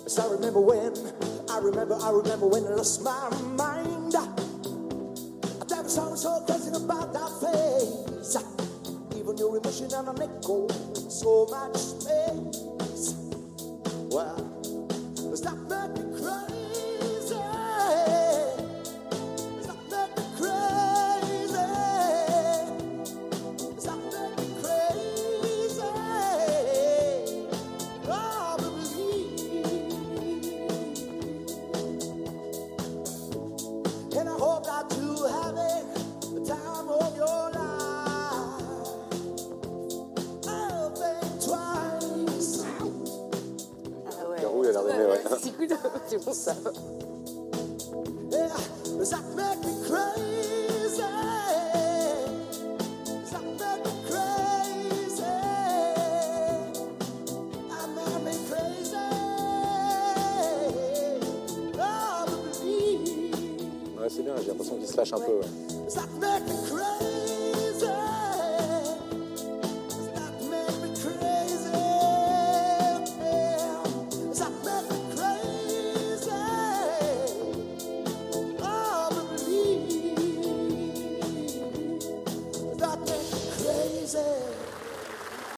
I remember when I lost my mind. I never saw so crazy about that face. Even your emotion and an echo, so much space. Well, does that make me crazy? Does that make me crazy? Does that make me crazy? Probably. And I hope that you having the time of your life. I'll think twice. Ah ouais. Garou, il a l'air d'aimer, ouais. C'est cool, c'est bon ça. Yeah, does that make me crazy? Does that make me crazy? That make me crazy. Probably. Ouais, c'est bien, j'ai l'impression qu'il se lâche un peu. Ouais. Does that make me crazy?